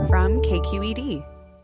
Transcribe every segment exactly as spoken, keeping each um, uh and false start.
from K Q E D.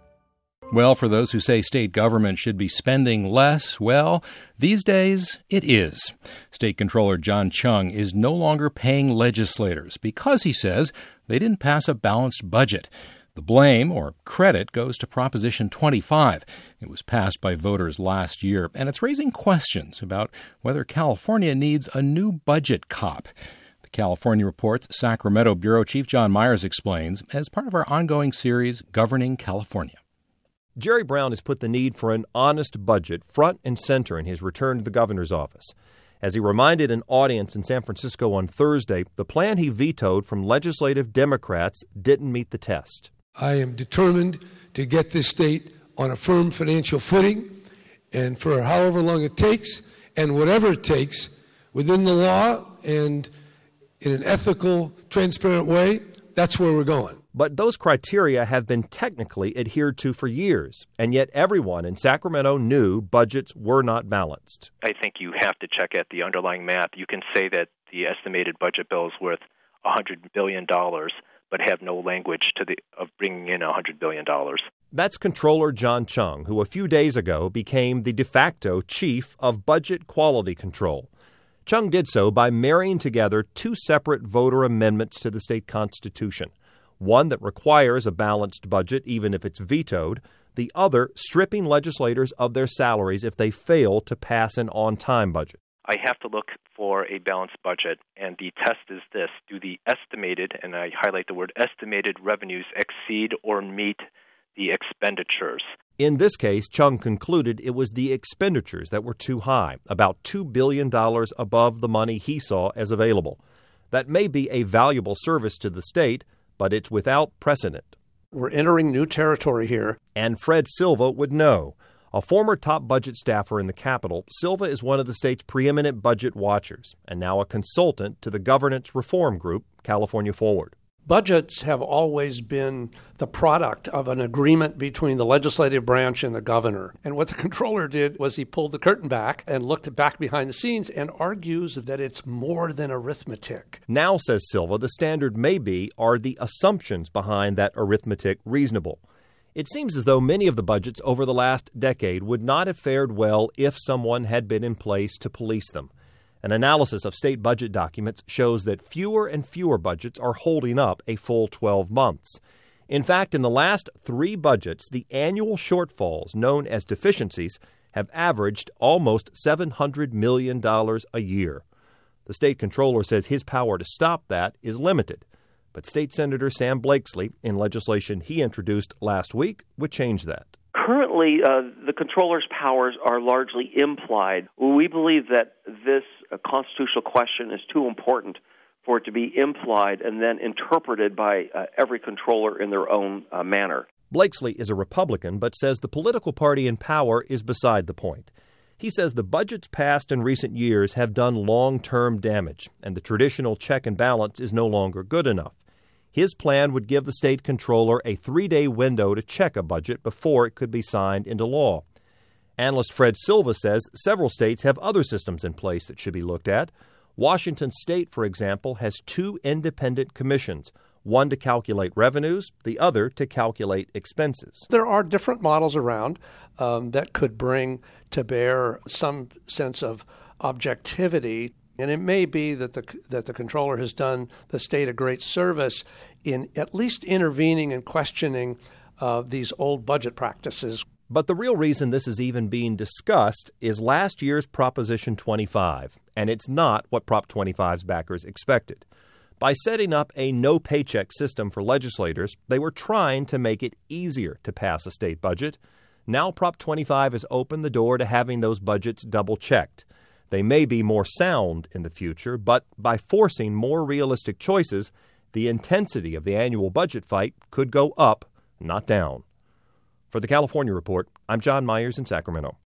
Well, for those who say state government should be spending less, well, these days it is. State Controller John Chung is no longer paying legislators because, he says, they didn't pass a balanced budget. The blame, or credit, goes to Proposition twenty-five. It was passed by voters last year, and it's raising questions about whether California needs a new budget cop. The California Report's Sacramento Bureau Chief John Myers explains as part of our ongoing series, Governing California. Jerry Brown has put the need for an honest budget front and center in his return to the governor's office. As he reminded an audience in San Francisco on Thursday, the plan he vetoed from legislative Democrats didn't meet the test. I am determined to get this state on a firm financial footing, and for however long it takes, and whatever it takes, within the law and in an ethical, transparent way, that's where we're going. But those criteria have been technically adhered to for years, and yet everyone in Sacramento knew budgets were not balanced. I think you have to check at the underlying math. You can say that the estimated budget bill is worth one hundred billion dollars, but have no language to the of bringing in one hundred billion dollars. That's Controller John Chung, who a few days ago became the de facto chief of Budget Quality Control. Chung did so by marrying together two separate voter amendments to the state constitution. One that requires a balanced budget even if it's vetoed, the other stripping legislators of their salaries if they fail to pass an on-time budget. I have to look for a balanced budget, and the test is this. Do the estimated, and I highlight the word estimated, revenues exceed or meet the expenditures? In this case, Chung concluded it was the expenditures that were too high, about two billion dollars above the money he saw as available. That may be a valuable service to the state, but it's without precedent. We're entering new territory here. And Fred Silva would know. A former top budget staffer in the Capitol, Silva is one of the state's preeminent budget watchers and now a consultant to the governance reform group, California Forward. Budgets have always been the product of an agreement between the legislative branch and the governor. And what the controller did was he pulled the curtain back and looked back behind the scenes and argues that it's more than arithmetic. Now, says Silva, the standard may be, are the assumptions behind that arithmetic reasonable? It seems as though many of the budgets over the last decade would not have fared well if someone had been in place to police them. An analysis of state budget documents shows that fewer and fewer budgets are holding up a full twelve months. In fact, in the last three budgets, the annual shortfalls, known as deficiencies, have averaged almost seven hundred million dollars a year. The state controller says his power to stop that is limited. But State Senator Sam Blakeslee, in legislation he introduced last week, would change that. Currently, uh, the controller's powers are largely implied. We believe that this uh, constitutional question is too important for it to be implied and then interpreted by uh, every controller in their own uh, manner. Blakeslee is a Republican, but says the political party in power is beside the point. He says the budgets passed in recent years have done long-term damage, and the traditional check and balance is no longer good enough. His plan would give the state controller a three-day window to check a budget before it could be signed into law. Analyst Fred Silva says several states have other systems in place that should be looked at. Washington State, for example, has two independent commissions, one to calculate revenues, the other to calculate expenses. There are different models around um, that could bring to bear some sense of objectivity. And it may be that the that the controller has done the state a great service in at least intervening and questioning uh, these old budget practices. But the real reason this is even being discussed is last year's Proposition twenty-five, and it's not what Prop twenty-five's backers expected. By setting up a no-paycheck system for legislators, they were trying to make it easier to pass a state budget. Now Prop twenty-five has opened the door to having those budgets double-checked. They may be more sound in the future, but by forcing more realistic choices, the intensity of the annual budget fight could go up, not down. For the California Report, I'm John Myers in Sacramento.